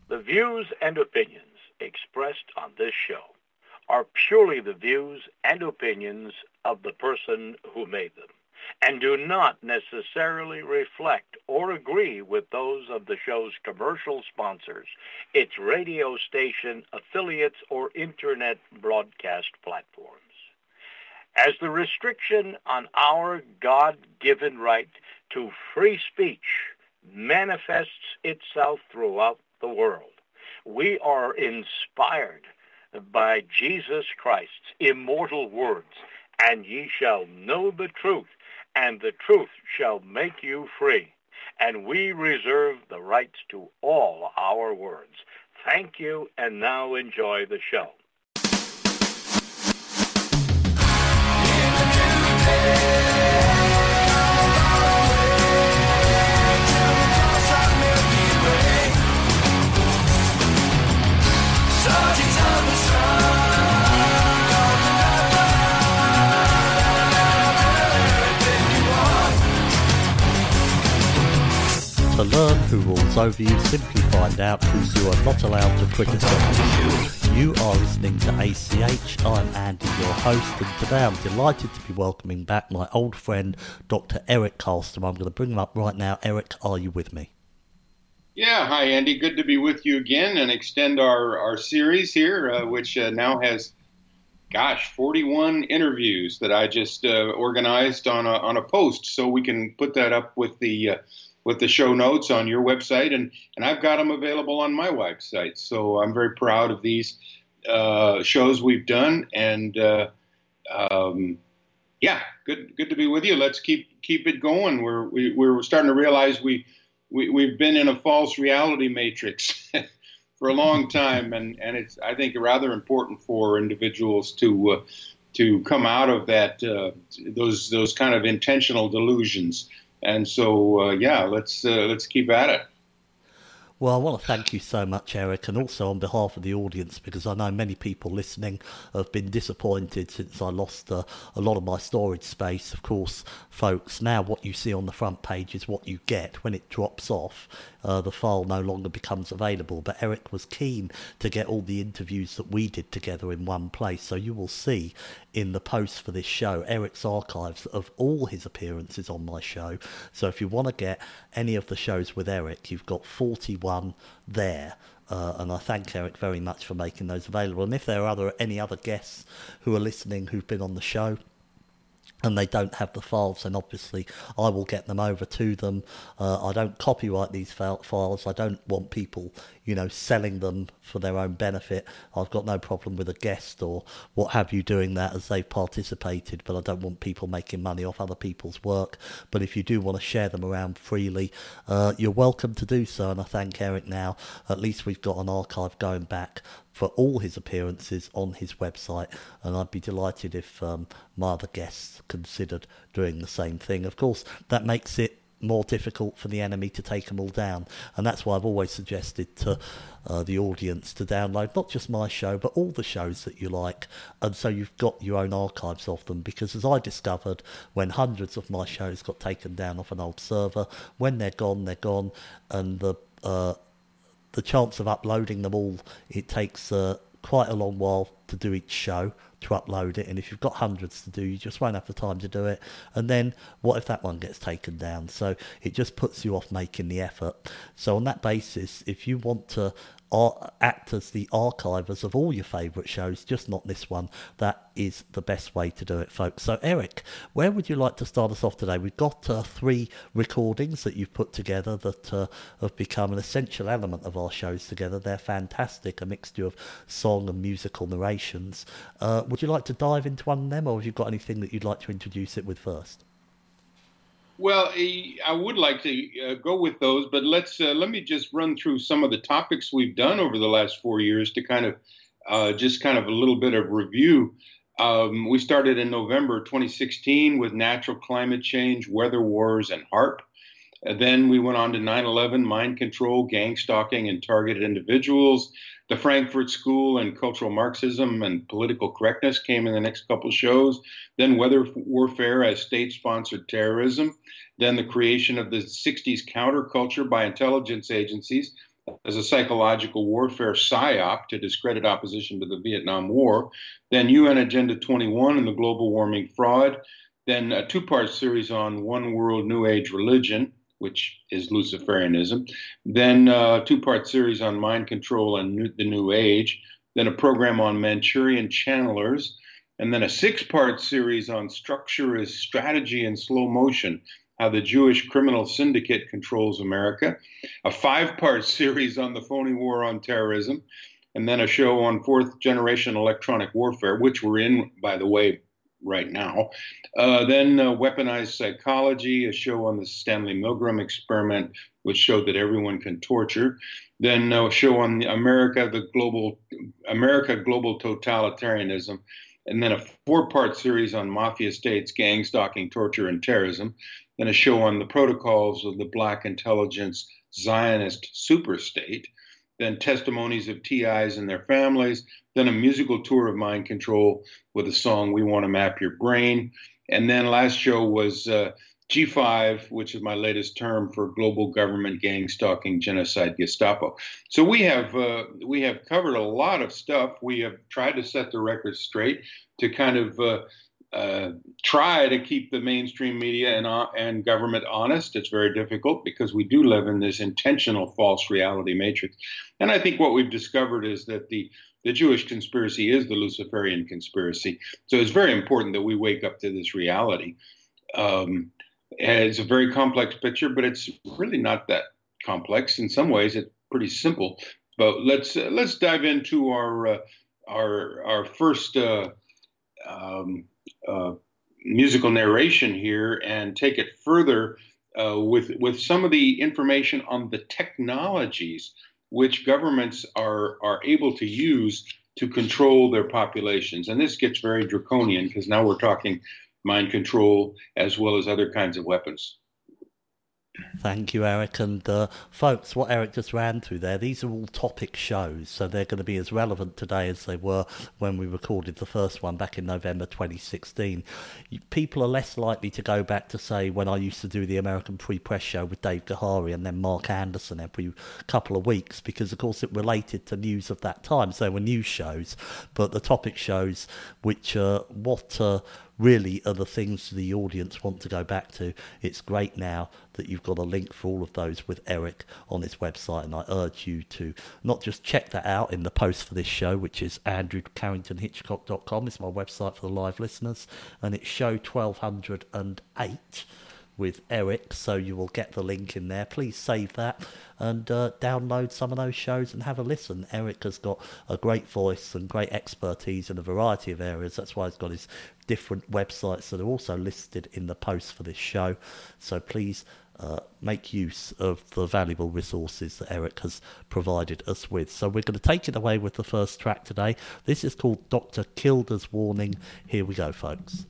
The views and opinions expressed on this show are purely the views and opinions of the person who made them and do not necessarily reflect or agree with those of the show's commercial sponsors, its radio station affiliates, or internet broadcast platforms. As the restriction on our God-given right to free speech manifests itself throughout the world, we are inspired by Jesus Christ's immortal words, "And ye shall know the truth, and the truth shall make you free." And we reserve the rights to all our words. Thank you, and now enjoy the show. To learn who rules over you, simply find out who you are not allowed to criticise. You are listening to ACH. I'm Andy, your host, and today I'm delighted to be welcoming back my old friend, Dr. Eric Karlstrom. I'm going to bring him up right now. Eric, are you with me? Yeah, hi Andy. Good to be with you again and extend our series here, which now has, 41 interviews that I just organized on a post, so we can put that up with the show notes on your website, and I've got them available on my website. So I'm very proud of these shows we've done, and good to be with you. Let's keep it going. We're starting to realize we've been in a false reality matrix for a long time, and it's, I think, rather important for individuals to come out of that those kind of intentional delusions. And so, let's keep at it. Well, I want to thank you so much, Eric, and also on behalf of the audience, because I know many people listening have been disappointed since I lost a lot of my storage space. Of course, folks, now what you see on the front page is what you get. When it drops off, the file no longer becomes available. But Eric was keen to get all the interviews that we did together in one place. So you will see in the post for this show Eric's archives of all his appearances on my show. So if you want to get any of the shows with Eric, you've got 41 there. And I thank Eric very much for making those available. And if there are any other guests who are listening who've been on the show and they don't have the files, then obviously I will get them over to them. I don't copyright these files. I don't want people, selling them for their own benefit. I've got no problem with a guest or what have you doing that as they've participated, but I don't want people making money off other people's work. But if you do want to share them around freely, you're welcome to do so. And I thank Eric now. At least we've got an archive going back for all his appearances on his website, and I'd be delighted if my other guests considered doing the same thing. Of course, that makes it more difficult for the enemy to take them all down, and that's why I've always suggested to the audience to download not just my show but all the shows that you like, and so you've got your own archives of them. Because as I discovered, when hundreds of my shows got taken down off an old server, when they're gone, and the chance of uploading them all, it takes quite a long while to do each show, to upload it, and if you've got hundreds to do, you just won't have the time to do it. And then what if that one gets taken down? So it just puts you off making the effort. So on that basis, if you want to act as the archivers of all your favourite shows, just not this one, that is the best way to do it, folks. So Eric, where would you like to start us off today? We've got 3 recordings that you've put together that have become an essential element of our shows together. They're fantastic, a mixture of song and musical narrations. Would you like to dive into one of them, or have you got anything that you'd like to introduce it with first? Well, I would like to go with those, but let me just run through some of the topics we've done over the last 4 years to kind of a little bit of review. We started in November 2016 with natural climate change, weather wars, and HAARP. And then we went on to 9/11, mind control, gang stalking, and targeted individuals. The Frankfurt School and cultural Marxism and political correctness came in the next couple shows. Then weather warfare as state-sponsored terrorism. Then the creation of the 60s counterculture by intelligence agencies as a psychological warfare psyop to discredit opposition to the Vietnam War, then UN Agenda 21 and the global warming fraud, then a two-part series on One World New Age Religion, which is Luciferianism, then a two-part series on mind control and the New Age, then a program on Manchurian channelers, and then a six-part series on Structure as Strategy in Slow Motion, how the Jewish criminal syndicate controls America, a five-part series on the phony war on terrorism, and then a show on fourth-generation electronic warfare, which we're in, by the way, right now. Then Weaponized Psychology, a show on the Stanley Milgram experiment, which showed that everyone can torture. Then a show on America Global Totalitarianism, and then a four-part series on mafia states, gang stalking, torture, and terrorism. Then a show on the protocols of the Black intelligence Zionist superstate. Then testimonies of TIs and their families. Then a musical tour of mind control with a song, We Want to Map Your Brain. And then last show was G5, which is my latest term for global government gang stalking, genocide, Gestapo. So we have covered a lot of stuff. We have tried to set the record straight to kind of try to keep the mainstream media and government honest. It's very difficult because we do live in this intentional false reality matrix. And I think what we've discovered is that the Jewish conspiracy is the Luciferian conspiracy. So it's very important that we wake up to this reality. It's a very complex picture, but it's really not that complex. In some ways, it's pretty simple. But let's dive into our first musical narration here and take it further with some of the information on the technologies which governments are able to use to control their populations. And this gets very draconian because now we're talking mind control as well as other kinds of weapons. Thank you, Eric. And folks, what Eric just ran through there, these are all topic shows, so they're going to be as relevant today as they were when we recorded the first one back in November 2016. People are less likely to go back to, say, when I used to do the American Free Press show with Dave Gahary and then Mark Anderson every couple of weeks, because, of course, it related to news of that time. So they were news shows, but the topic shows, which really are the things the audience want to go back to. It's great now that you've got a link for all of those with Eric on his website, and I urge you to not just check that out in the post for this show, which is andrewcarringtonhitchcock.com. It's my website for the live listeners, and it's show 1208 with Eric, so you will get the link in there. Please save that and download some of those shows and have a listen. Eric has got a great voice and great expertise in a variety of areas. That's why he's got his different websites that are also listed in the post for this show. So please make use of the valuable resources that Eric has provided us with. So we're going to take it away with the first track today. This is called Dr. Kilda's Warning. Here we go, folks.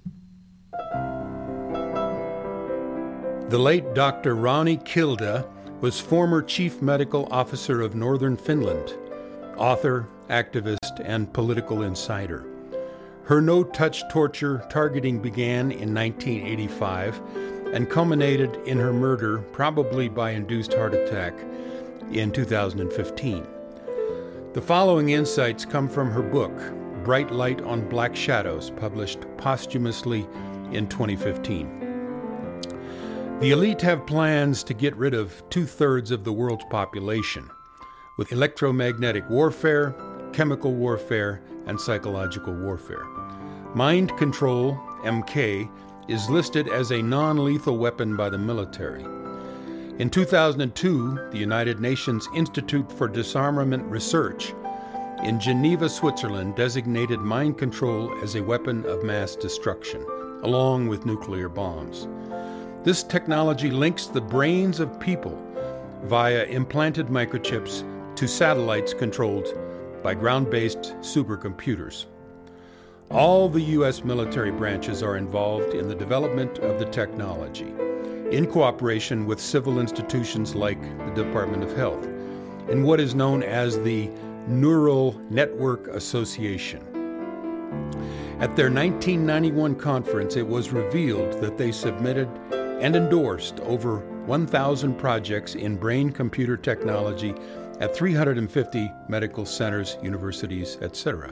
The late Dr. Ronnie Kilda was former Chief Medical Officer of Northern Finland, author, activist, and political insider. Her no-touch torture targeting began in 1985 and culminated in her murder, probably by induced heart attack, in 2015. The following insights come from her book, Bright Light on Black Shadows, published posthumously in 2015. The elite have plans to get rid of 2/3 of the world's population with electromagnetic warfare, chemical warfare, and psychological warfare. Mind control, MK, is listed as a non-lethal weapon by the military. In 2002, the United Nations Institute for Disarmament Research in Geneva, Switzerland, designated mind control as a weapon of mass destruction, along with nuclear bombs. This technology links the brains of people via implanted microchips to satellites controlled by ground-based supercomputers. All the U.S. military branches are involved in the development of the technology, in cooperation with civil institutions like the Department of Health, in what is known as the Neural Network Association. At their 1991 conference, it was revealed that they submitted and endorsed over 1,000 projects in brain-computer technology at 350 medical centers, universities, etc.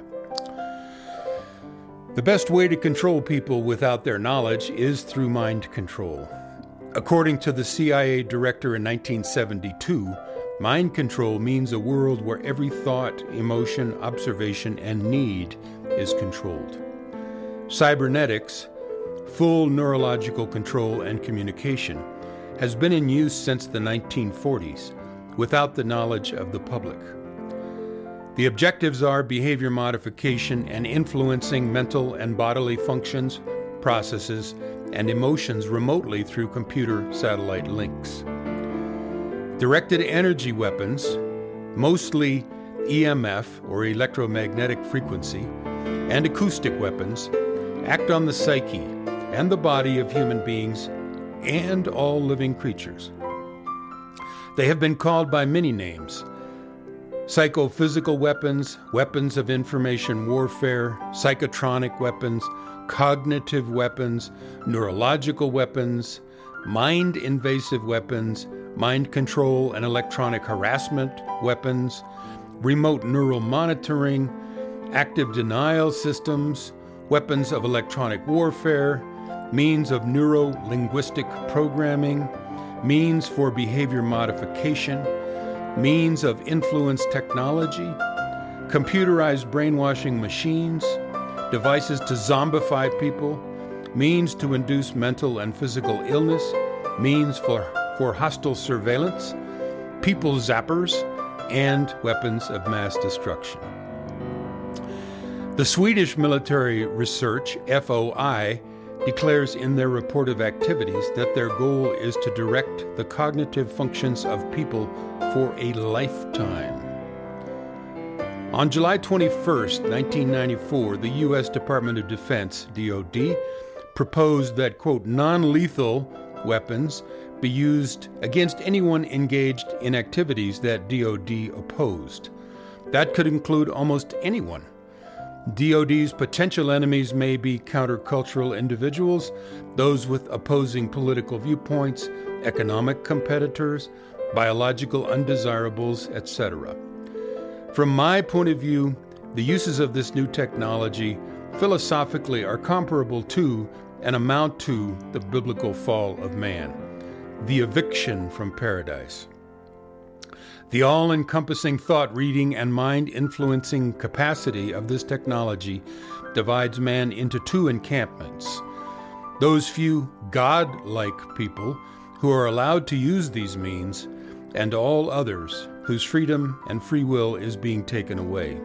The best way to control people without their knowledge is through mind control. According to the CIA director in 1972, mind control means a world where every thought, emotion, observation, and need is controlled. Cybernetics, full neurological control and communication, has been in use since the 1940s without the knowledge of the public. The objectives are behavior modification and influencing mental and bodily functions, processes, and emotions remotely through computer satellite links. Directed energy weapons, mostly EMF or electromagnetic frequency, and acoustic weapons act on the psyche and the body of human beings and all living creatures. They have been called by many names: psychophysical weapons, weapons of information warfare, psychotronic weapons, cognitive weapons, neurological weapons, mind-invasive weapons, mind control and electronic harassment weapons, remote neural monitoring, active denial systems, weapons of electronic warfare, means of neuro-linguistic programming, means for behavior modification, means of influence technology, computerized brainwashing machines, devices to zombify people, means to induce mental and physical illness, means for hostile surveillance, people zappers, and weapons of mass destruction. The Swedish Military Research, FOI, declares in their report of activities that their goal is to direct the cognitive functions of people for a lifetime. On July 21st, 1994, the U.S. Department of Defense, DoD, proposed that, quote, non-lethal weapons be used against anyone engaged in activities that DoD opposed. That could include almost anyone. DoD's potential enemies may be countercultural individuals, those with opposing political viewpoints, economic competitors, biological undesirables, etc. From my point of view, the uses of this new technology philosophically are comparable to and amount to the biblical fall of man, the eviction from paradise. The all-encompassing thought-reading and mind-influencing capacity of this technology divides man into two encampments: those few God-like people who are allowed to use these means, and all others whose freedom and free will is being taken away.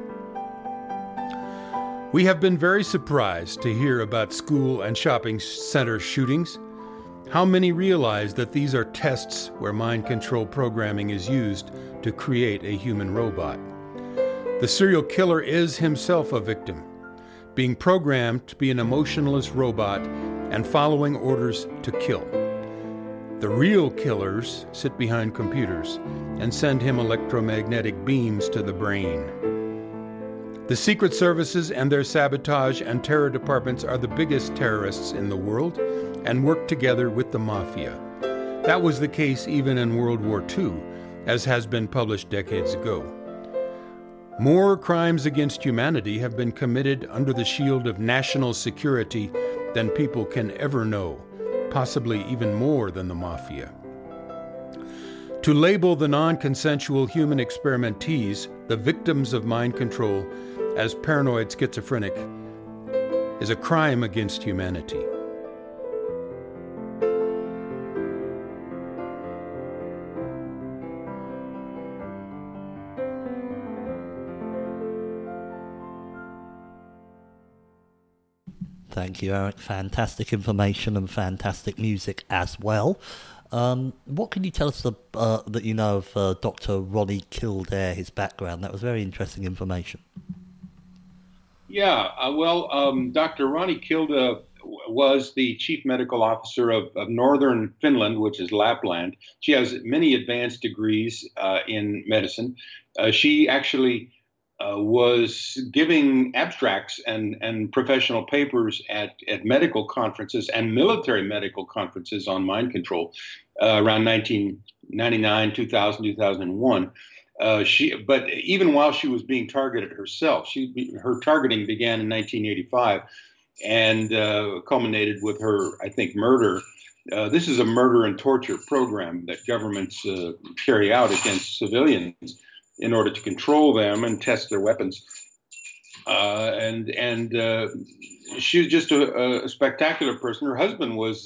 We have been very surprised to hear about school and shopping center shootings. How many realize that these are tests where mind control programming is used to create a human robot? The serial killer is himself a victim, being programmed to be an emotionless robot and following orders to kill. The real killers sit behind computers and send him electromagnetic beams to the brain. The secret services and their sabotage and terror departments are the biggest terrorists in the world and work together with the mafia. That was the case even in World War II, as has been published decades ago. More crimes against humanity have been committed under the shield of national security than people can ever know, possibly even more than the mafia. To label the non-consensual human experimentees, the victims of mind control, as paranoid schizophrenic is a crime against humanity. Thank you, Eric. Fantastic information and fantastic music as well. What can you tell us that you know of Dr. Ronnie Kildare, his background? That was very interesting information. Yeah, Dr. Ronnie Kildare was the chief medical officer of northern Finland, which is Lapland. She has many advanced degrees in medicine. She actually was giving abstracts and professional papers at medical conferences and military medical conferences on mind control around 1999, 2000, 2001. But even while she was being targeted herself, her targeting began in 1985 and culminated with her, I think, murder. This is a murder and torture program that governments carry out against civilians in order to control them and test their weapons. And she was just a spectacular person. Her husband was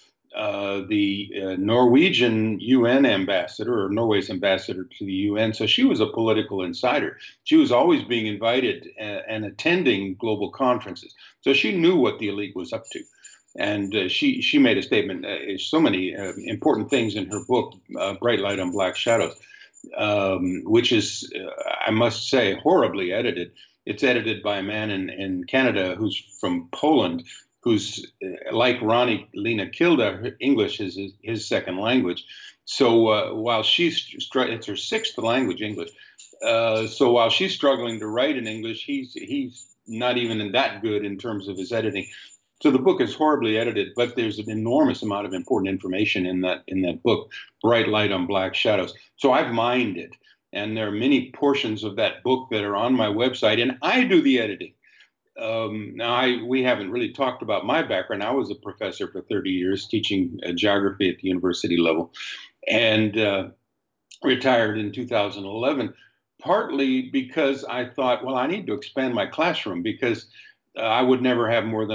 the Norwegian UN ambassador, or Norway's ambassador to the UN. So she was a political insider. She was always being invited and attending global conferences. So she knew what the elite was up to. And she made a statement, so many important things in her book, Bright Light on Black Shadows, which is, I must say, horribly edited. It's edited by a man in Canada who's from Poland, who's like Ronnie Lena Kilda. English is his second language. So while it's her sixth language, English. So while she's struggling to write in English, he's not even that good in terms of his editing. So the book is horribly edited, but there's an enormous amount of important information in that book, Bright Light on Black Shadows. So I've mined it, and there are many portions of that book that are on my website, and I do the editing. We haven't really talked about my background. I was a professor for 30 years teaching geography at the university level, and retired in 2011, partly because I thought, well, I need to expand my classroom because I would never have more than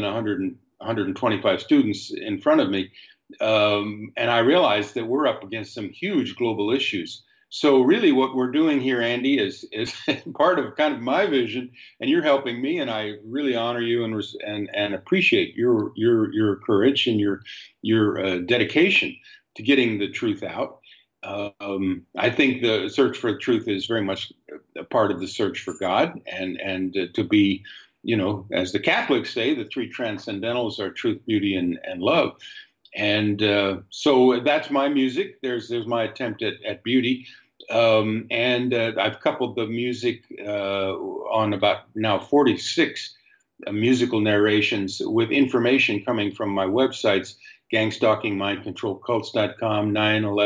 125 students in front of me. And I realized that we're up against some huge global issues. So really what we're doing here, Andy, is part of kind of my vision, and you're helping me, and I really honor you and appreciate your courage and your dedication to getting the truth out. I think the search for truth is very much a part of the search for God, and to be, as the Catholics say, the three transcendentals are truth, beauty, and love. And so that's my music. There's my attempt at beauty. And I've coupled the music on about now 46 musical narrations with information coming from my websites, gangstalking, mindcontrolcults.com,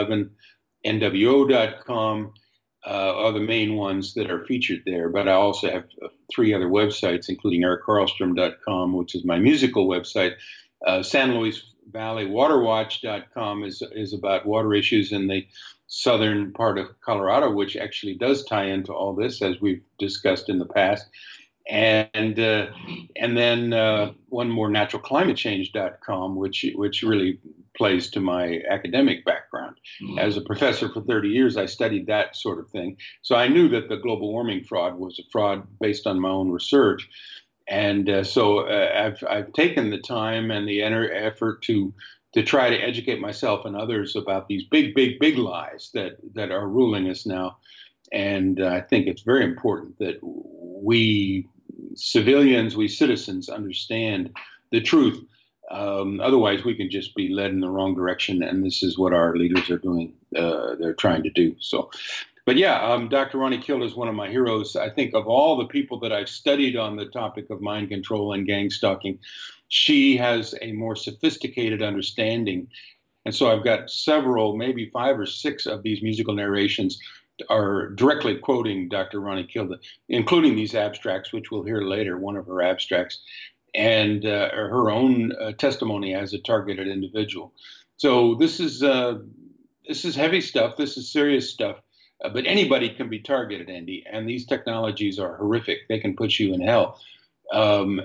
911nwo.com, are the main ones that are featured there. But I also have 3 other websites, including ericcarlstrom.com, which is my musical website. San Luis Valley Waterwatch.com is about water issues in the southern part of Colorado, which actually does tie into all this, as we've discussed in the past. And then one more, naturalclimatechange.com, which really plays to my academic background. Mm-hmm. As a professor for 30 years, I studied that sort of thing. So I knew that the global warming fraud was a fraud based on my own research. And so I've taken the time and the effort to try to educate myself and others about these big lies that are ruling us now. And I think it's very important that we civilians, we citizens, understand the truth. Otherwise, we can just be led in the wrong direction. And this is what our leaders are doing. They're trying to do. So, but yeah, Dr. Ronnie Kilda is one of my heroes. I think of all the people that I've studied on the topic of mind control and gang stalking, she has a more sophisticated understanding. And so I've got several, maybe 5 or 6 of these musical narrations are directly quoting Dr. Ronnie Kilda, including these abstracts, which we'll hear later, one of her abstracts, and her own testimony as a targeted individual. So this is heavy stuff. This is serious stuff. But anybody can be targeted, Andy, and these technologies are horrific. They can put you in hell. And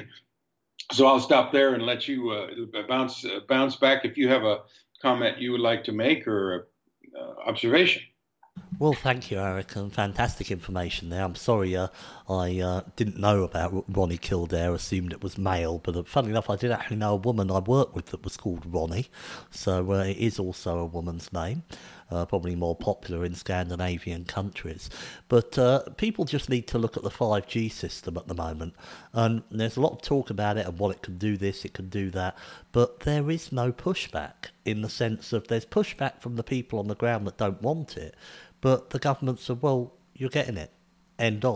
so I'll stop there and let you bounce back if you have a comment you would like to make or observation. Well, thank you, Eric, and fantastic information there. I'm sorry I didn't know about Ronnie Kilda, assumed it was male, but funny enough, I did actually know a woman I worked with that was called Ronnie, so it is also a woman's name, probably more popular in Scandinavian countries. But people just need to look at the 5G system at the moment, and there's a lot of talk about it and what it can do this, it can do that, but there is no pushback in the sense of there's pushback from the people on the ground that don't want it, but the government said, well, you're getting it, end of.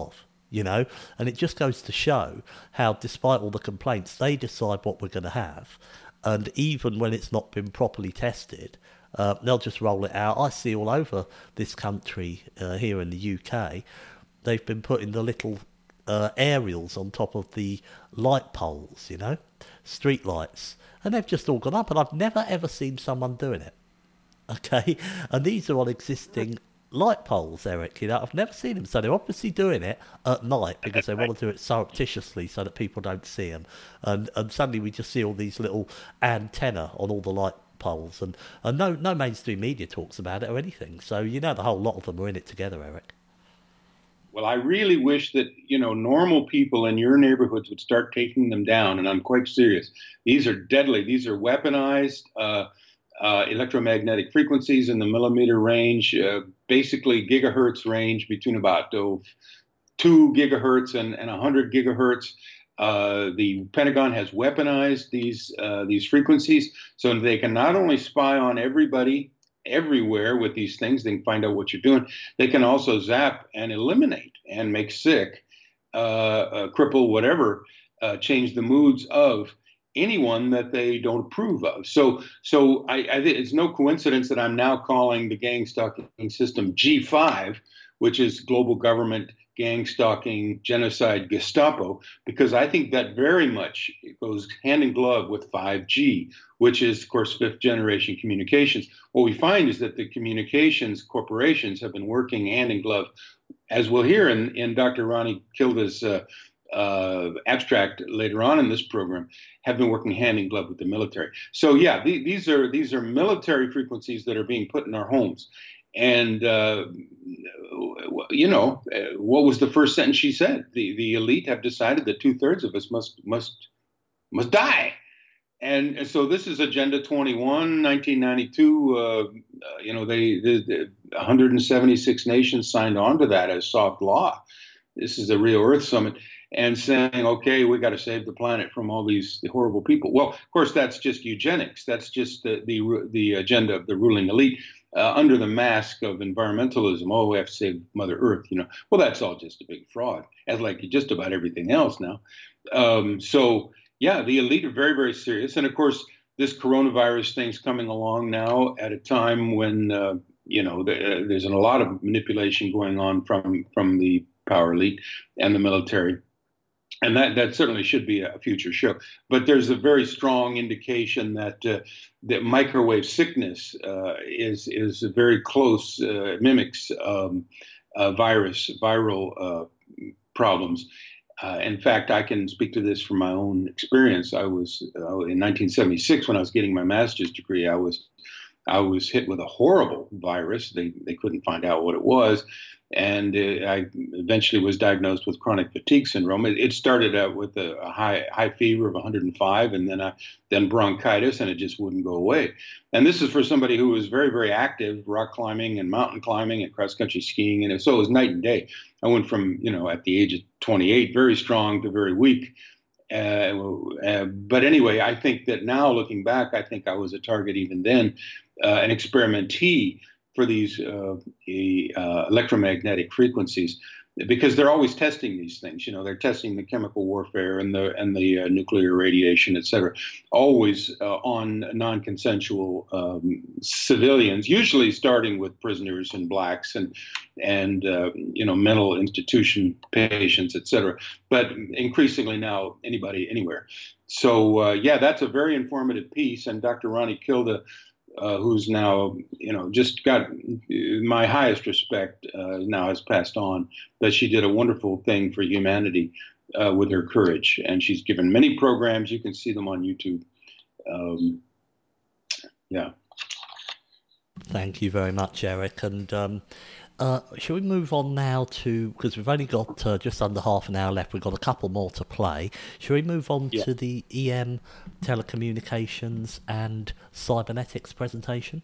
you know, and it just goes to show how, despite all the complaints, they decide what we're going to have. And even when it's not been properly tested, they'll just roll it out. I see all over this country, here in the UK, they've been putting the little aerials on top of the light poles, you know, street lights, and they've just all gone up, and I've never ever seen someone doing it. Okay, and these are on existing light poles, Eric. You know, I've never seen them, so they're obviously doing it at night because they want to do it surreptitiously so that people don't see them. And suddenly we just see all these little antenna on all the light poles, and no mainstream media talks about it or anything. So you know, the whole lot of them are in it together, Eric. Well, I really wish that, normal people in your neighborhoods would start taking them down, and I'm quite serious. These are deadly. These are weaponized electromagnetic frequencies in the millimeter range, basically gigahertz range between about 2 gigahertz and 100 gigahertz. The Pentagon has weaponized these frequencies so they can not only spy on everybody everywhere with these things. They can find out what you're doing. They can also zap and eliminate and make sick, cripple, whatever, change the moods of anyone that they don't approve of. So I think it's no coincidence that I'm now calling the gang stalking system G5, which is global government gang stalking genocide Gestapo, because I think that very much goes hand in glove with 5G, which is, of course, fifth generation communications. What we find is that the communications corporations have been working hand in glove, as we'll hear in Dr. Ronnie Kilda's abstract later on in this program, have been working hand in glove with the military. So yeah, these are military frequencies that are being put in our homes. And what was the first sentence she said? The elite have decided that 2/3 of us must die. And so this is Agenda 21, 1992. They 176 nations signed on to that as soft law. This is the Rio Earth Summit, and saying, okay, we got to save the planet from all these horrible people. Well, of course, that's just eugenics. That's just the agenda of the ruling elite under the mask of environmentalism. Oh, we have to save Mother Earth. Well, that's all just a big fraud, as like just about everything else now. So yeah, the elite are very, very serious. And of course, this coronavirus thing's coming along now at a time when there's a lot of manipulation going on from the power elite and the military. And that certainly should be a future show. But there's a very strong indication that that microwave sickness is very close, mimics viral problems. In fact, I can speak to this from my own experience. I was in 1976 when I was getting my master's degree. I was hit with a horrible virus. They couldn't find out what it was. And I eventually was diagnosed with chronic fatigue syndrome. It started out with a high fever of 105, and then bronchitis, and it just wouldn't go away. And this is for somebody who was very, very active, rock climbing and mountain climbing and cross-country skiing, and so it was night and day. I went from, at the age of 28, very strong to very weak. But anyway, I think that now looking back, I think I was a target even then, an experimentee for these electromagnetic frequencies, because they're always testing these things. They're testing the chemical warfare and the nuclear radiation, et cetera, always on non-consensual civilians, usually starting with prisoners and blacks and mental institution patients, et cetera, but increasingly now anybody, anywhere. So that's a very informative piece. And Dr. Ronnie Kilda, who's now, just got my highest respect, now has passed on, but she did a wonderful thing for humanity with her courage. And she's given many programs. You can see them on YouTube. Thank you very much, Eric. And shall we move on now to, because we've only got just under half an hour left, we've got a couple more to play. Shall we move on to the EM telecommunications and cybernetics presentation?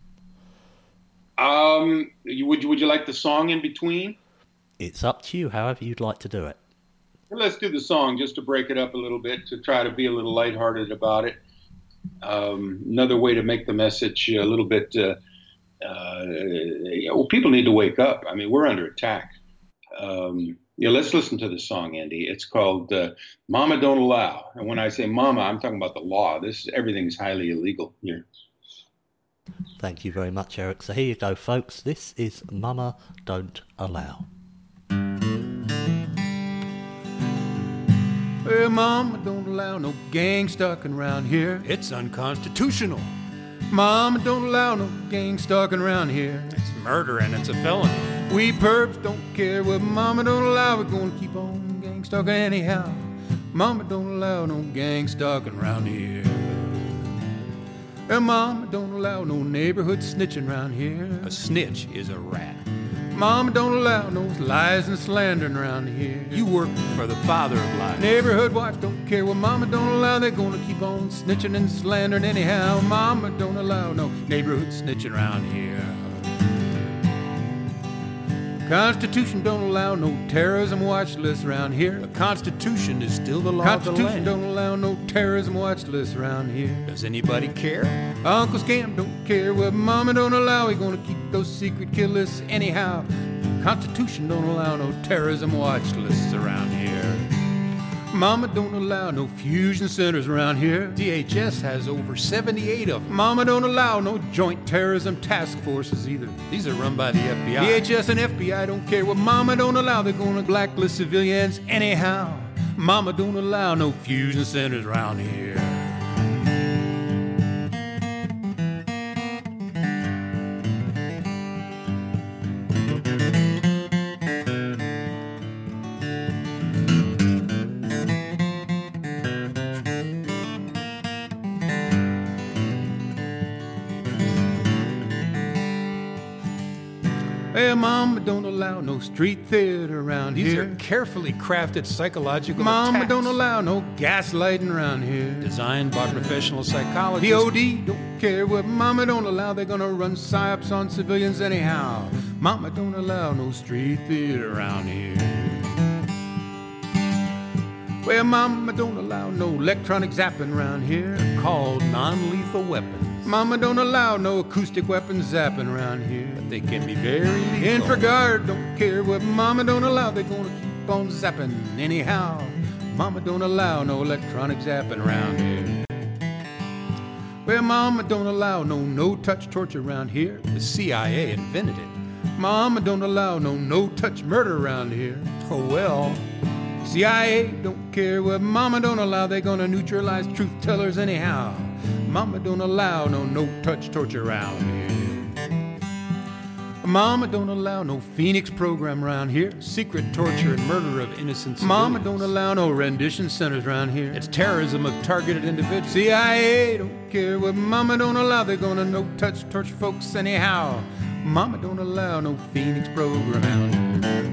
Would you like the song in between? It's up to you, however you'd like to do it. Well, let's do the song just to break it up a little bit, to try to be a little lighthearted about it. Another way to make the message a little bit... people need to wake up. I mean, we're under attack. Yeah, let's listen to the song, Andy. It's called Mama Don't Allow. And when I say mama, I'm talking about the law. Everything's highly illegal here. Thank you very much, Eric. So here you go, folks. This is Mama Don't Allow. Well, Mama don't allow no gang stalking around here. It's unconstitutional. Mama don't allow no gang stalking around here. It's murder and it's a felony. We perps don't care what Mama don't allow. We're gonna keep on gang stalking anyhow. Mama don't allow no gang stalking around here. Well, Mama don't allow no neighborhood snitching around here. A snitch is a rat. Mama don't allow no lies and slandering around here. You work for the father of lies. Neighborhood watch don't care what Mama don't allow. They're gonna keep on snitching and slandering anyhow. Mama don't allow no neighborhood snitching around here. Constitution don't allow no terrorism watch list around here. The Constitution is still the law of the land. Constitution don't allow no terrorism watch list around here. Does anybody care? Uncle Scam don't care what Mama don't allow. He gonna keep those secret kill lists anyhow. Constitution don't allow no terrorism watch lists around here. Mama don't allow no fusion centers around here. DHS has over 78 of them. Mama don't allow no joint terrorism task forces either. These are run by the FBI. DHS and FBI don't care what Mama don't allow. They're gonna blacklist civilians anyhow. Mama don't allow no fusion centers around here. Well, Mama don't allow no street theater around here. These are carefully crafted psychological attacks. Mama don't allow no gaslighting around here. Designed by professional psychologists. The OD don't care what Mama don't allow. They're gonna run psyops on civilians anyhow. Mama don't allow no street theater around here. Well, Mama don't allow no electronic zapping around here. They're called non-lethal weapons. Mama don't allow no acoustic weapons zapping around here. But they can be very lethal. Infraguard don't care what Mama don't allow. They're gonna keep on zapping anyhow. Mama don't allow no electronic zapping around here. Well, Mama don't allow no no-touch torture around here. The CIA invented it. Mama don't allow no no-touch murder around here. Oh well. CIA don't care what Mama don't allow. They're gonna neutralize truth tellers anyhow. Mama don't allow no no-touch torture around here. Mama don't allow no Phoenix program around here. Secret torture and murder of innocent civilians. Mama don't allow no rendition centers around here. It's terrorism of targeted individuals. CIA don't care what Mama don't allow. They're gonna no-touch torture folks anyhow. Mama don't allow no Phoenix program around here.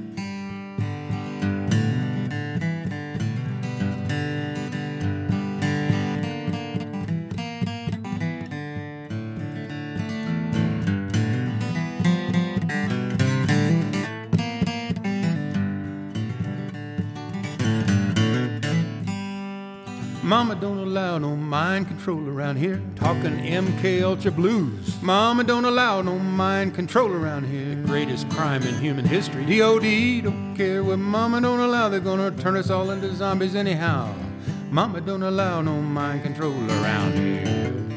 Mama don't allow no mind control around here. Talking MK Ultra Blues. Mama don't allow no mind control around here. The greatest crime in human history. DOD don't care what Mama don't allow. They're gonna turn us all into zombies anyhow. Mama don't allow no mind control around here.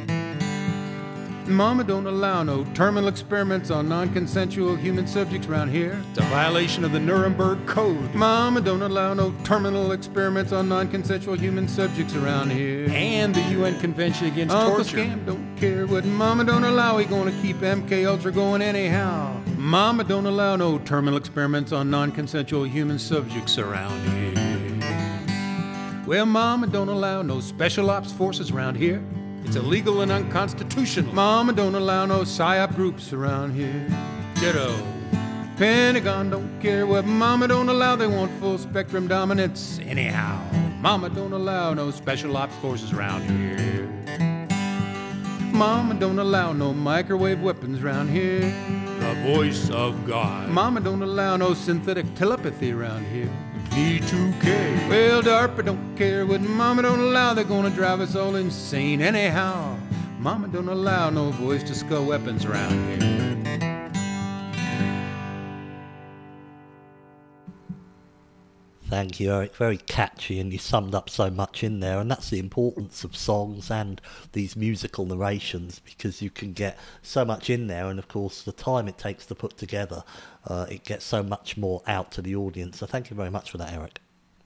Mama don't allow no terminal experiments on non-consensual human subjects around here. It's a violation of the Nuremberg Code. Mama don't allow no terminal experiments on non-consensual human subjects around here. And the UN Convention Against Torture. Uncle Scam don't care what Mama don't allow. He gonna keep MK Ultra going anyhow. Mama don't allow no terminal experiments on non-consensual human subjects around here. Well, Mama don't allow no special ops forces around here. It's illegal and unconstitutional. Mama don't allow no PSYOP groups around here. Ditto. Pentagon don't care what Mama don't allow. They want full spectrum dominance anyhow. Mama don't allow no special ops forces around here. Mama don't allow no microwave weapons around here. The voice of God. Mama don't allow no synthetic telepathy around here. V2K. Well, DARPA don't care what Mama don't allow. They're gonna drive us all insane anyhow. Mama don't allow no voice-to-skull weapons around here. Thank you, Eric. Very catchy, and you summed up so much in there. And that's the importance of songs and these musical narrations, because you can get so much in there. And of course, the time it takes to put together, it gets so much more out to the audience. So thank you very much for that, Eric.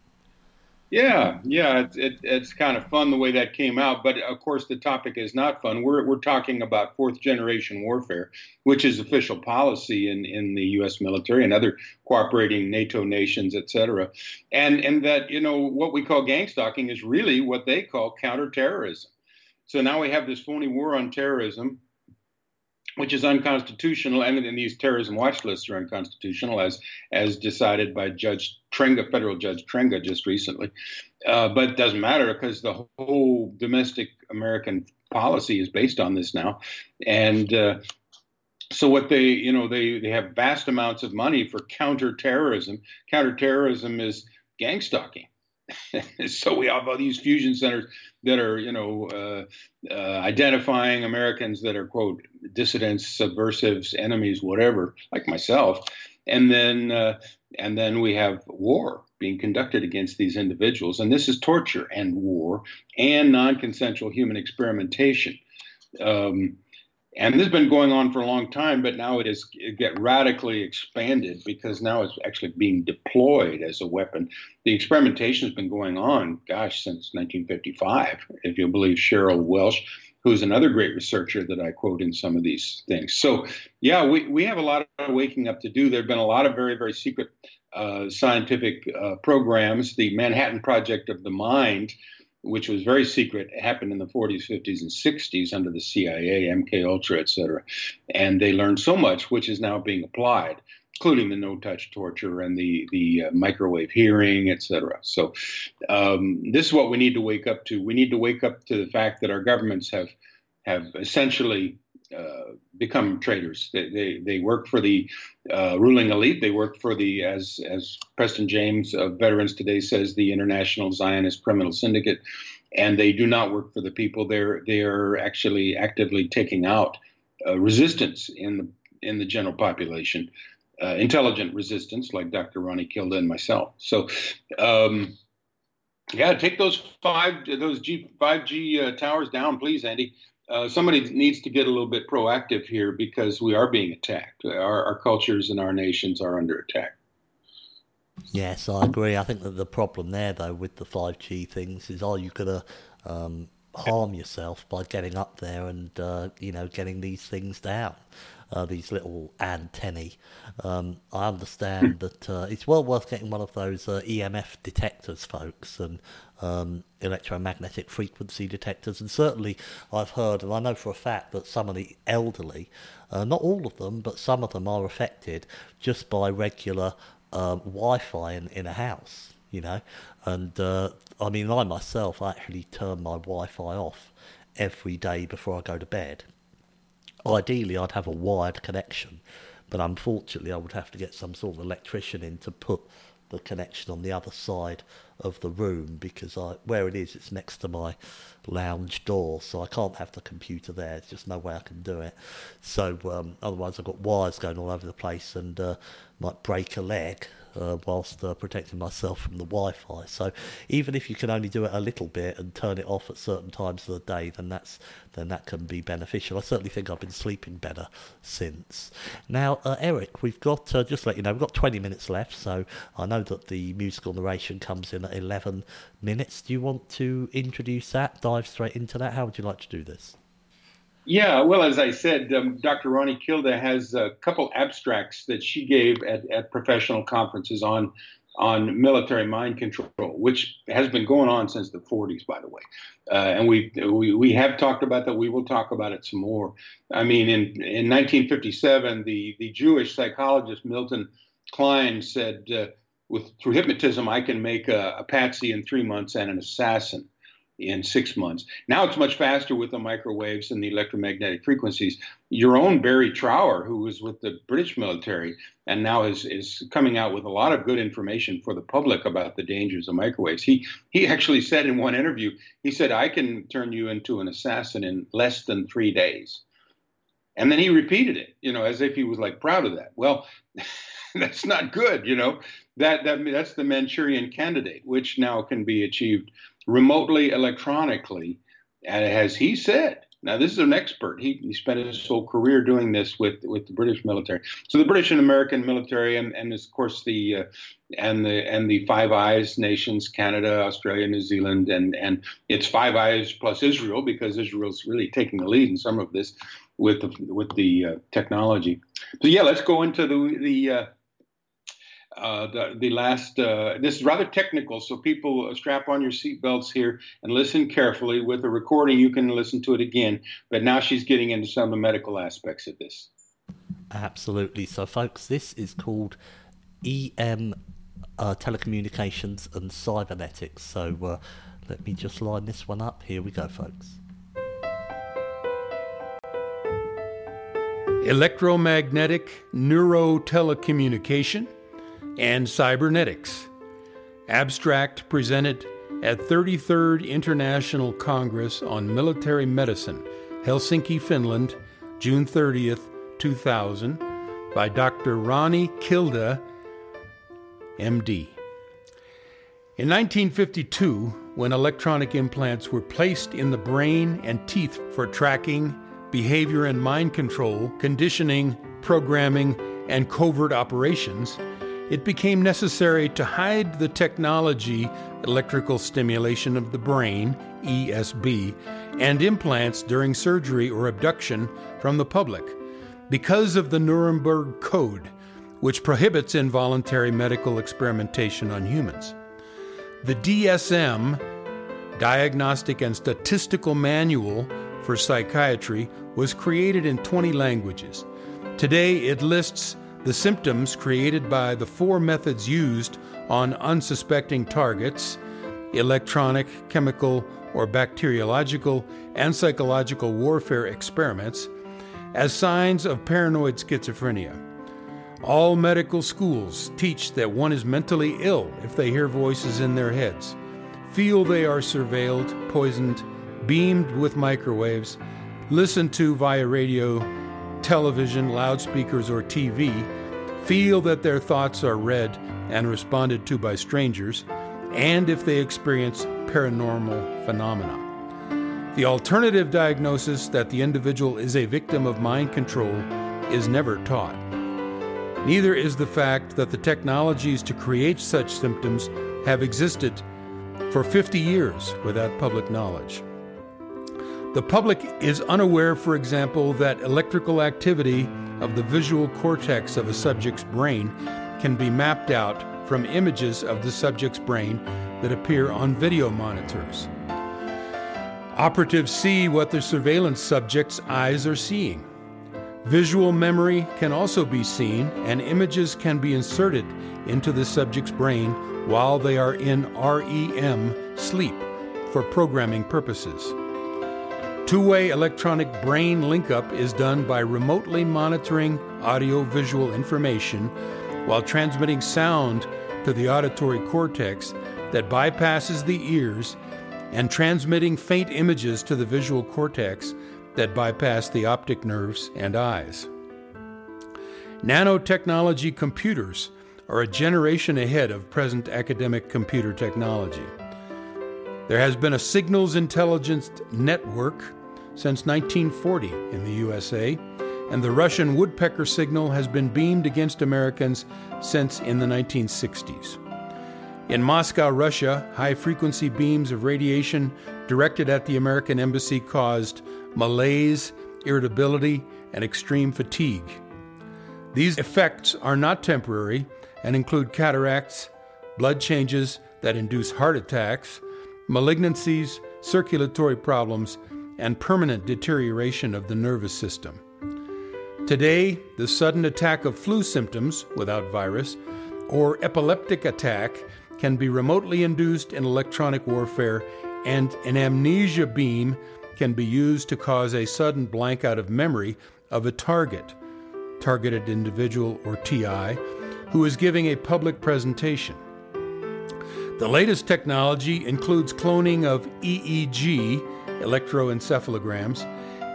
Yeah, it's kind of fun the way that came out, but of course the topic is not fun. We're talking about fourth generation warfare, which is official policy in the U.S. military and other cooperating NATO nations, et cetera, and that, you know, what we call gang stalking is really what they call counterterrorism. So now we have this phony war on terrorism, which is unconstitutional, and these terrorism watch lists are unconstitutional, as decided by Judge Trenga, federal Judge Trenga, just recently. But it doesn't matter, because the whole domestic American policy is based on this now. And so what they have vast amounts of money for counterterrorism. Counterterrorism is gang stalking. So we have all these fusion centers that are, identifying Americans that are, quote, dissidents, subversives, enemies, whatever, like myself. And then we have war being conducted against these individuals. And this is torture and war and non-consensual human experimentation. And this has been going on for a long time, but now it get radically expanded, because now it's actually being deployed as a weapon. The experimentation has been going on, since 1955, if you believe Cheryl Welsh, who's another great researcher that I quote in some of these things. So, yeah, we have a lot of waking up to do. There have been a lot of very, very secret scientific programs. The Manhattan Project of the Mind, which was very secret, happened in the 40s, 50s, and 60s under the CIA, MK Ultra, et cetera. And they learned so much, which is now being applied, including the no-touch torture and the microwave hearing, et cetera. So this is what we need to wake up to. We need to wake up to the fact that our governments have essentially become traitors. They work for the ruling elite. They work for the, as Preston James of Veterans Today says, the International Zionist Criminal Syndicate, and they do not work for the people. They're actually actively taking out resistance in the general population, intelligent resistance, like Dr. Ronnie Kilda and myself. So, take those 5G towers down, please, Andy. Somebody needs to get a little bit proactive here, because we are being attacked. Our cultures and our nations are under attack. Yes, I agree. I think that the problem there, though, with the 5G things is, are you going to harm yourself by getting up there and, getting these things down? These little antennae. I understand that it's well worth getting one of those EMF detectors, folks, and electromagnetic frequency detectors. And certainly I've heard, and I know for a fact, that some of the elderly, not all of them, but some of them are affected just by regular Wi-Fi in a house, And I myself, I actually turn my Wi-Fi off every day before I go to bed. Ideally, I'd have a wired connection, but unfortunately I would have to get some sort of electrician in to put the connection on the other side of the room, because where it is, it's next to my lounge door, so I can't have the computer there. There's just no way I can do it. So otherwise I've got wires going all over the place and might break a leg whilst protecting myself from the Wi-Fi. So even if you can only do it a little bit and turn it off at certain times of the day, then that can be beneficial. I certainly think I've been sleeping better since. Now, Eric, we've got, just to let you know, we've got 20 minutes left, so I know that the musical narration comes in at 11 minutes. Do you want to introduce that, dive straight into that? How would you like to do this? Yeah, well, as I said, Dr. Ronnie Kilda has a couple abstracts that she gave at professional conferences on military mind control, which has been going on since the 40s, by the way. And we have talked about that. We will talk about it some more. I mean, in 1957, the Jewish psychologist Milton Klein said, through hypnotism, I can make a patsy in 3 months and an assassin in 6 months. Now it's much faster with the microwaves and the electromagnetic frequencies. Your own Barry Trower, who was with the British military and now is coming out with a lot of good information for the public about the dangers of microwaves. He actually said in one interview, he said, I can turn you into an assassin in less than 3 days. And then he repeated it, as if he was like proud of that. Well, that's not good, That's the Manchurian Candidate, which now can be achieved remotely, electronically, and as he said. Now, this is an expert. He spent his whole career doing this with the British military. So the British and American military, and of course the Five Eyes nations, Canada, Australia, New Zealand, and it's Five Eyes plus Israel, because Israel's really taking the lead in some of this with the technology. So yeah, let's go into the last, this is rather technical, so people strap on your seatbelts here and listen carefully. With the recording, you can listen to it again, but now she's getting into some of the medical aspects of this. Absolutely. So, folks, this is called EM Telecommunications and Cybernetics. So let me just line this one up. Here we go, folks. Electromagnetic Neurotelecommunication and Cybernetics. Abstract presented at 33rd International Congress on Military Medicine, Helsinki, Finland, June 30th, 2000, by Dr. Ronnie Kilde, MD. In 1952, when electronic implants were placed in the brain and teeth for tracking, behavior and mind control, conditioning, programming, and covert operations, it became necessary to hide the technology, electrical stimulation of the brain, ESB, and implants during surgery or abduction from the public because of the Nuremberg Code, which prohibits involuntary medical experimentation on humans. The DSM, Diagnostic and Statistical Manual for Psychiatry, was created in 20 languages. Today, it lists the symptoms created by the 4 methods used on unsuspecting targets: electronic, chemical, or bacteriological and psychological warfare experiments, as signs of paranoid schizophrenia. All medical schools teach that one is mentally ill if they hear voices in their heads, feel they are surveilled, poisoned, beamed with microwaves, listened to via radio, television, loudspeakers, or TV, feel that their thoughts are read and responded to by strangers, and if they experience paranormal phenomena. The alternative diagnosis that the individual is a victim of mind control is never taught. Neither is the fact that the technologies to create such symptoms have existed for 50 years without public knowledge. The public is unaware, for example, that electrical activity of the visual cortex of a subject's brain can be mapped out from images of the subject's brain that appear on video monitors. Operatives see what the surveillance subject's eyes are seeing. Visual memory can also be seen, and images can be inserted into the subject's brain while they are in REM sleep for programming purposes. Two-way electronic brain link-up is done by remotely monitoring audio-visual information while transmitting sound to the auditory cortex that bypasses the ears and transmitting faint images to the visual cortex that bypass the optic nerves and eyes. Nanotechnology computers are a generation ahead of present academic computer technology. There has been a signals intelligence network since 1940 in the USA, and the Russian woodpecker signal has been beamed against Americans since in the 1960s. In Moscow, Russia, high-frequency beams of radiation directed at the American embassy caused malaise, irritability, and extreme fatigue. These effects are not temporary and include cataracts, blood changes that induce heart attacks, malignancies, circulatory problems, and permanent deterioration of the nervous system. Today, the sudden attack of flu symptoms without virus or epileptic attack can be remotely induced in electronic warfare, and an amnesia beam can be used to cause a sudden blank out of memory of a targeted individual or TI, who is giving a public presentation. The latest technology includes cloning of EEG, electroencephalograms,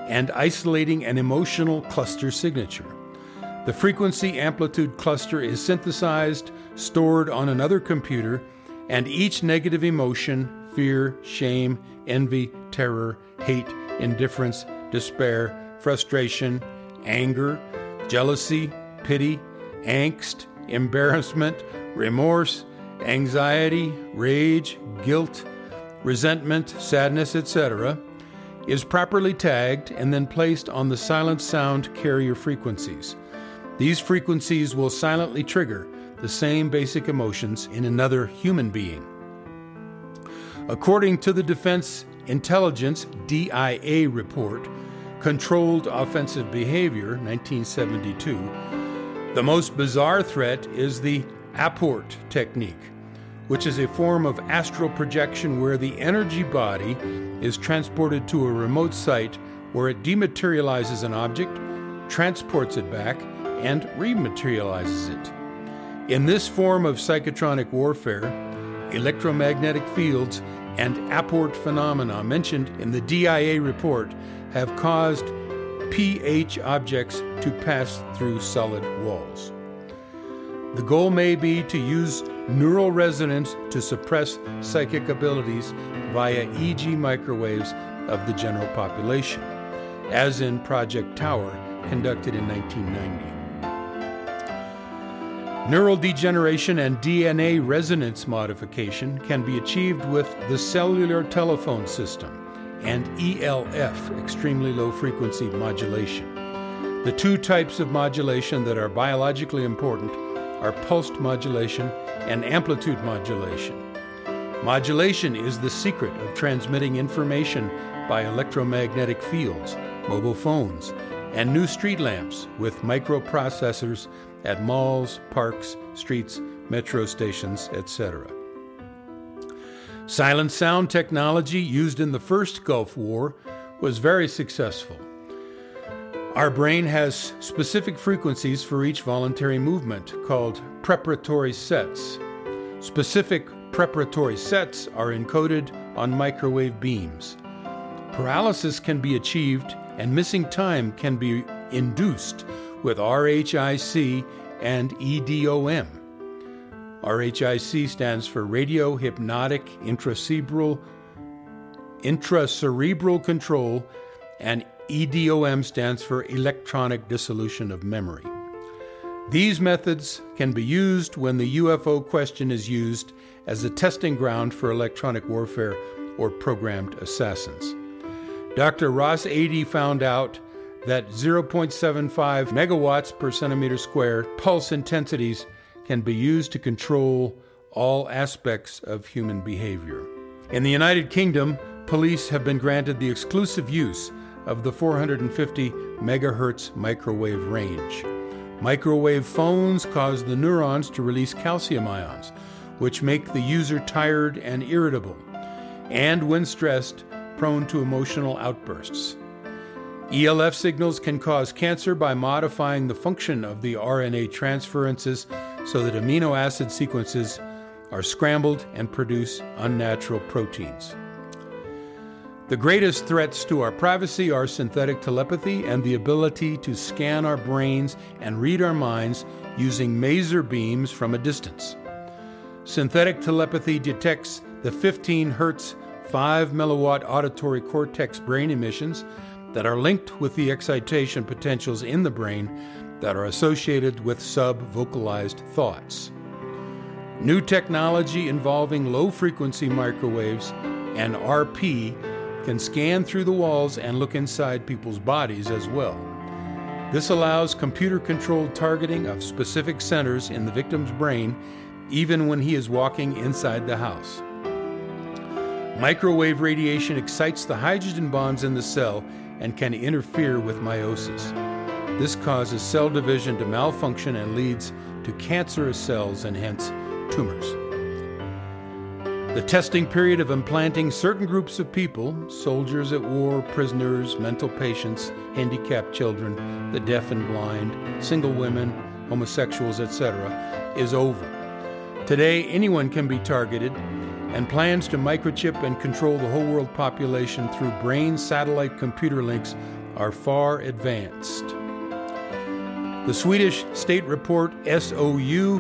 and isolating an emotional cluster signature. The frequency amplitude cluster is synthesized, stored on another computer, and each negative emotion, fear, shame, envy, terror, hate, indifference, despair, frustration, anger, jealousy, pity, angst, embarrassment, remorse, anxiety, rage, guilt, resentment, sadness, etc., is properly tagged and then placed on the silent sound carrier frequencies. These frequencies will silently trigger the same basic emotions in another human being. According to the Defense Intelligence DIA report, Controlled Offensive Behavior, 1972, the most bizarre threat is the apport technique, which is a form of astral projection where the energy body is transported to a remote site where it dematerializes an object, transports it back, and rematerializes it. In this form of psychotronic warfare, electromagnetic fields and apport phenomena mentioned in the DIA report have caused pH objects to pass through solid walls. The goal may be to use neural resonance to suppress psychic abilities via EG microwaves of the general population, as in Project Tower, conducted in 1990. Neural degeneration and DNA resonance modification can be achieved with the cellular telephone system and ELF, extremely low frequency modulation. The two types of modulation that are biologically important are pulsed modulation and amplitude modulation. Modulation is the secret of transmitting information by electromagnetic fields, mobile phones, and new street lamps with microprocessors at malls, parks, streets, metro stations, etc. Silent sound technology used in the first Gulf War was very successful. Our brain has specific frequencies for each voluntary movement called preparatory sets. Specific preparatory sets are encoded on microwave beams. Paralysis can be achieved and missing time can be induced with RHIC and EDOM. RHIC stands for Radio Hypnotic Intracerebral Control, and EDOM stands for Electronic Dissolution of Memory. These methods can be used when the UFO question is used as a testing ground for electronic warfare or programmed assassins. Dr. Ross Adey found out that 0.75 megawatts per centimeter squared pulse intensities can be used to control all aspects of human behavior. In the United Kingdom, police have been granted the exclusive use of the 450 megahertz microwave range. Microwave phones cause the neurons to release calcium ions, which make the user tired and irritable, and when stressed, prone to emotional outbursts. ELF signals can cause cancer by modifying the function of the RNA transferences so that amino acid sequences are scrambled and produce unnatural proteins. The greatest threats to our privacy are synthetic telepathy and the ability to scan our brains and read our minds using maser beams from a distance. Synthetic telepathy detects the 15 Hz, 5 milliwatt auditory cortex brain emissions that are linked with the excitation potentials in the brain that are associated with sub-vocalized thoughts. New technology involving low-frequency microwaves and RP can scan through the walls and look inside people's bodies as well. This allows computer-controlled targeting of specific centers in the victim's brain even when he is walking inside the house. Microwave radiation excites the hydrogen bonds in the cell and can interfere with meiosis. This causes cell division to malfunction and leads to cancerous cells and hence tumors. The testing period of implanting certain groups of people, soldiers at war, prisoners, mental patients, handicapped children, the deaf and blind, single women, homosexuals, etc., is over. Today, anyone can be targeted, and plans to microchip and control the whole world population through brain satellite computer links are far advanced. The Swedish State Report SOU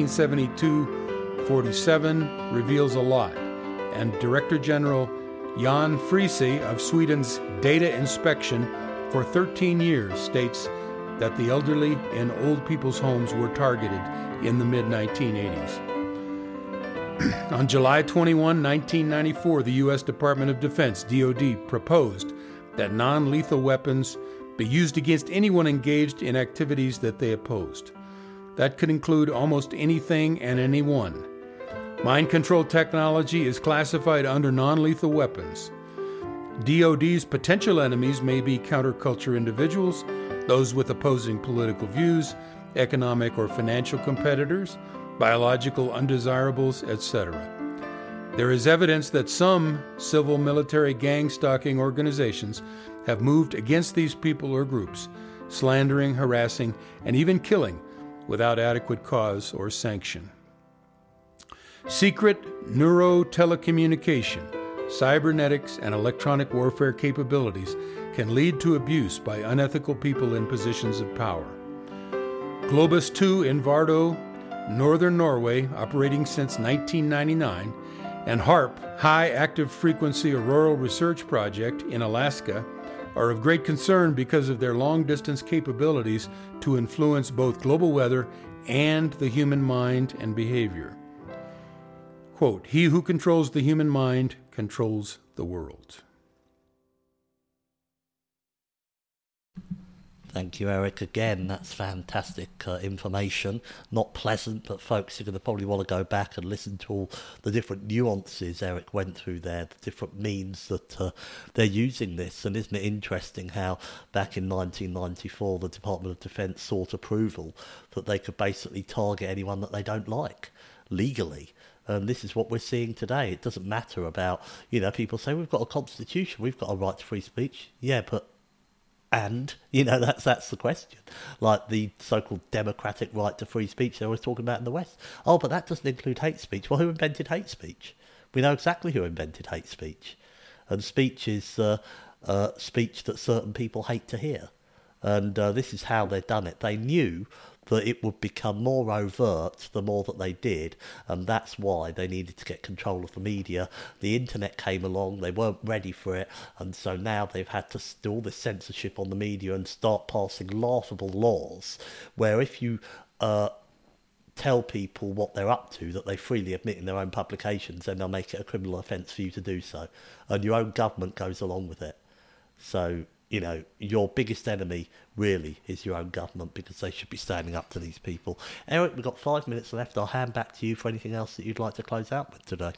1972-47 reveals a lot, and Director General Jan Friese of Sweden's Data Inspection for 13 years states that the elderly in old people's homes were targeted in the mid-1980s. On July 21, 1994, the U.S. Department of Defense, DoD, proposed that non-lethal weapons be used against anyone engaged in activities that they opposed. That could include almost anything and anyone. Mind control technology is classified under non-lethal weapons. DoD's potential enemies may be counterculture individuals, those with opposing political views, economic or financial competitors, biological undesirables, etc. There is evidence that some civil military gang stalking organizations have moved against these people or groups, slandering, harassing, and even killing without adequate cause or sanction. Secret neurotelecommunication, cybernetics, and electronic warfare capabilities can lead to abuse by unethical people in positions of power. Globus 2 in Vardø, northern Norway, operating since 1999, and HAARP, High Active Frequency Auroral Research Project in Alaska, are of great concern because of their long-distance capabilities to influence both global weather and the human mind and behavior. Quote, "He who controls the human mind controls the world." Thank you, Eric. Again, that's fantastic information. Not pleasant, but folks are going to probably want to go back and listen to all the different nuances Eric went through there, the different means that they're using this. And isn't it interesting how back in 1994 the Department of Defense sought approval that they could basically target anyone that they don't like legally. And this is what we're seeing today. It doesn't matter about, people say, we've got a constitution, we've got a right to free speech. Yeah, but that's the question. Like the so-called democratic right to free speech they were talking about in the West. Oh, but that doesn't include hate speech. Well, who invented hate speech? We know exactly who invented hate speech. And speech is speech that certain people hate to hear. And this is how they've done it. They knew that it would become more overt the more that they did, and that's why they needed to get control of the media. The internet came along, they weren't ready for it, and so now they've had to do all this censorship on the media and start passing laughable laws where if you tell people what they're up to, that they freely admit in their own publications, then they'll make it a criminal offence for you to do so, and your own government goes along with it. So your biggest enemy really is your own government, because they should be standing up to these people. Eric, we've got 5 minutes left. I'll hand back to you for anything else that you'd like to close out with today.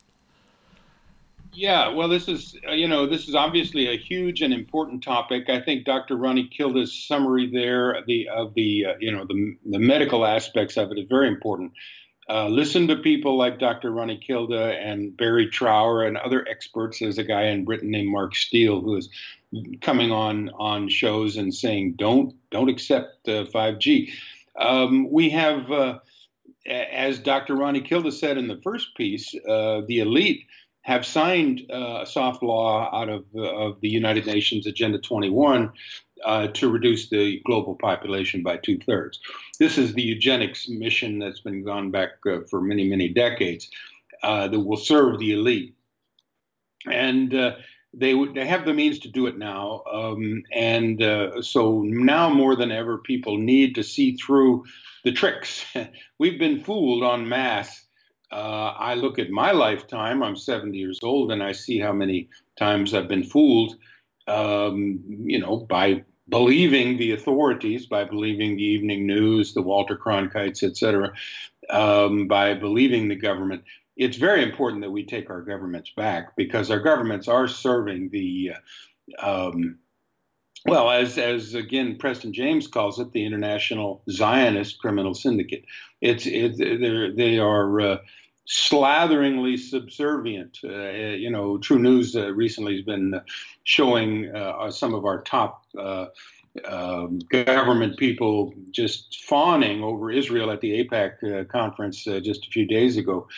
Yeah, well, this is obviously a huge and important topic. I think Dr. Ronnie Kilda's summary there of the medical aspects of it is very important. Listen to people like Dr. Ronnie Kilda and Barry Trower and other experts. There's a guy in Britain named Mark Steele who is coming on shows and saying don't accept 5G. We have, as Dr. Ronnie Kilda said in the first piece, the elite have signed a soft law out of the United Nations Agenda 21 to reduce the global population by 2/3. This is the eugenics mission that's been gone back for many, many decades that will serve the elite. And they have the means to do it now. So now more than ever, people need to see through the tricks. We've been fooled en masse. I look at my lifetime, I'm 70 years old, and I see how many times I've been fooled, by believing the authorities, by believing the evening news, the Walter Cronkites, et cetera, by believing the government. It's very important that we take our governments back, because our governments are serving the, as again, Preston James calls it, the International Zionist Criminal Syndicate. They are slatheringly subservient. True News recently has been showing some of our top government people just fawning over Israel at the AIPAC conference just a few days ago.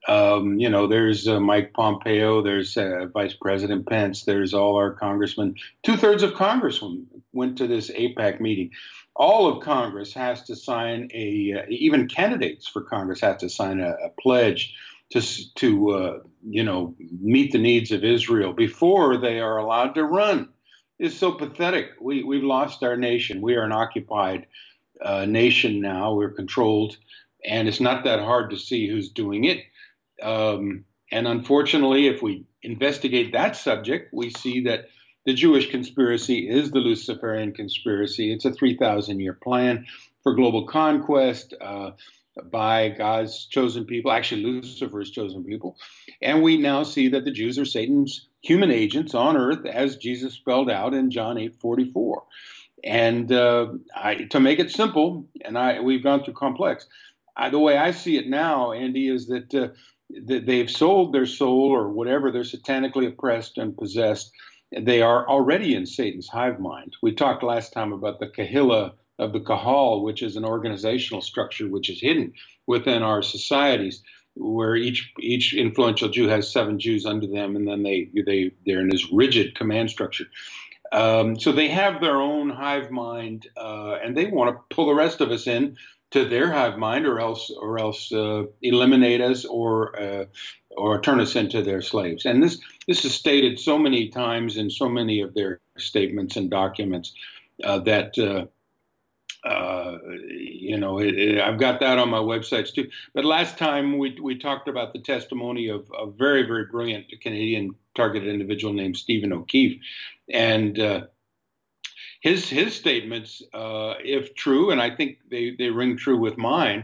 There's Mike Pompeo, there's Vice President Pence, there's all our congressmen. 2/3 of Congress went to this AIPAC meeting. All of Congress has to sign even candidates for Congress have to sign a pledge to meet the needs of Israel before they are allowed to run. It's so pathetic. We've lost our nation. We are an occupied nation now. We're controlled, and it's not that hard to see who's doing it. And unfortunately, if we investigate that subject, we see that the Jewish conspiracy is the Luciferian conspiracy. It's a 3,000-year plan for global conquest by God's chosen people, actually Lucifer's chosen people. And we now see that the Jews are Satan's human agents on earth, as Jesus spelled out in John 8:44. And to make it simple, and we've gone through complex, the way I see it now, Andy, is that they've sold their soul or whatever. They're satanically oppressed and possessed. They are already in Satan's hive mind. We talked last time about the Kahila of the Kahal, which is an organizational structure which is hidden within our societies, where each influential Jew has 7 Jews under them, and then they're in this rigid command structure. So they have their own hive mind, and they want to pull the rest of us in to their hive mind, or else eliminate us, or turn us into their slaves. And this is stated so many times in so many of their statements and documents that I've got that on my websites too. But last time we talked about the testimony of a very, very brilliant Canadian targeted individual named Stephen O'Keefe, and his statements, if true, and I think they ring true with mine,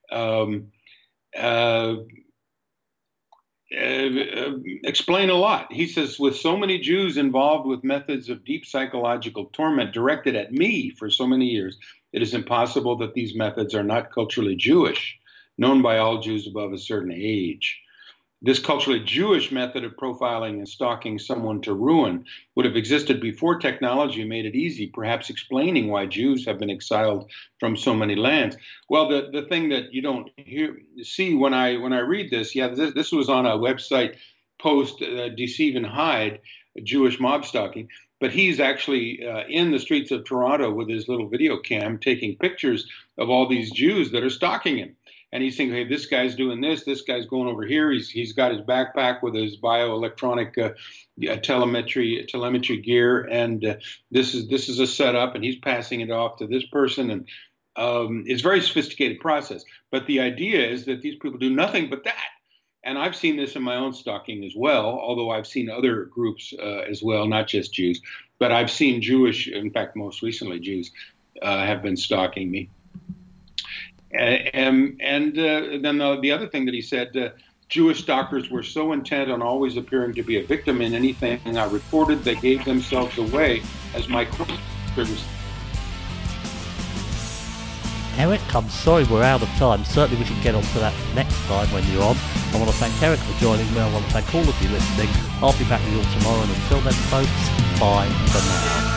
explain a lot. He says, with so many Jews involved with methods of deep psychological torment directed at me for so many years, it is impossible that these methods are not culturally Jewish, known by all Jews above a certain age. This culturally Jewish method of profiling and stalking someone to ruin would have existed before technology made it easy, perhaps explaining why Jews have been exiled from so many lands. Well, the thing that you don't see when I read this, this was on a website post, Deceive and Hide, Jewish mob stalking, but he's actually in the streets of Toronto with his little video cam taking pictures of all these Jews that are stalking him. And he's thinking, hey, this guy's doing this guy's going over here. He's got his backpack with his bioelectronic telemetry gear, and this is a setup, and he's passing it off to this person, and it's a very sophisticated process. But the idea is that these people do nothing but that. And I've seen this in my own stalking as well, although I've seen other groups as well, not just Jews. But I've seen Jewish, in fact, most recently Jews have been stalking me. And then the other thing that he said, Jewish stalkers were so intent on always appearing to be a victim in anything I reported, they gave themselves away as my questions. Eric, I'm sorry we're out of time. Certainly we can get on to that next time when you're on. I want to thank Eric for joining me. I want to thank all of you listening. I'll be back with you all tomorrow, and until then, folks, bye for now.